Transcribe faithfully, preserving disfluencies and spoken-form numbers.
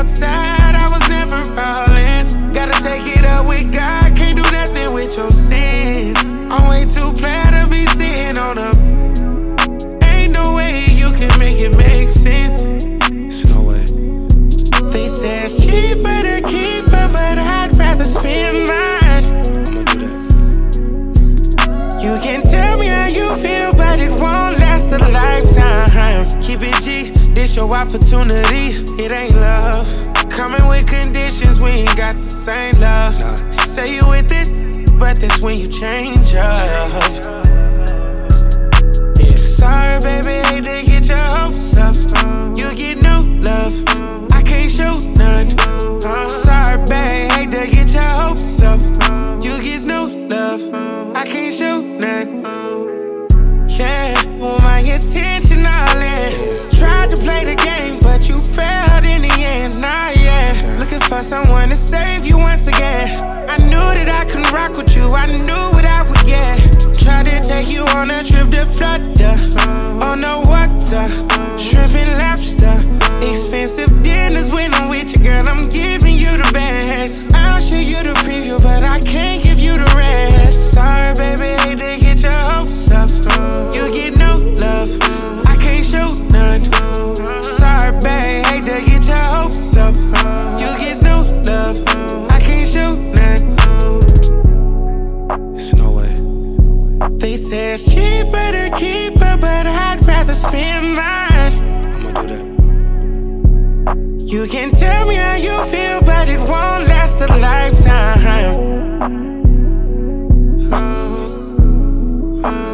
outside, I was never rolling. Gotta take it up with God, can't do nothing with your sins. I'm way too proud to be sitting on a. Ain't no way you can make it make sense. There's no way. They say it's cheaper to keep her, but I'd rather spend mine. I'ma do that. You can tell me how you feel, but it won't last a lifetime. Keep it G, this your opportunity. It ain't love. Coming with conditions, we ain't got the same love. Nah. Say you with it, but that's when you change up. Yeah. Sorry, baby, hate to get your hopes up. You get no love, I can't show none. Sorry, babe, hate to get your hopes up. You get no love, I can't show none. Yeah, want my attention all in. Tried to play the game, but you failed in the end. Nah, yeah. Looking for someone to save you once again. I knew that I couldn't rock with you, I knew what I would get. Tried to take you on a trip to Florida, on the water, shrimp and lobster. Expensive dinners when I'm with you, girl, I'm giving you the best. I'll show you the preview, but I can't give you the rest. Sorry, baby, hate to get your hopes up. You get no love, I can't show none. Sorry, babe, hate to get your hopes up. You get no love, I can't show none. There's no way. They say it's cheaper to keep her, but I'd rather spend mine. I'ma do that. You can tell me how you feel, but it won't last a lifetime. Oh, oh.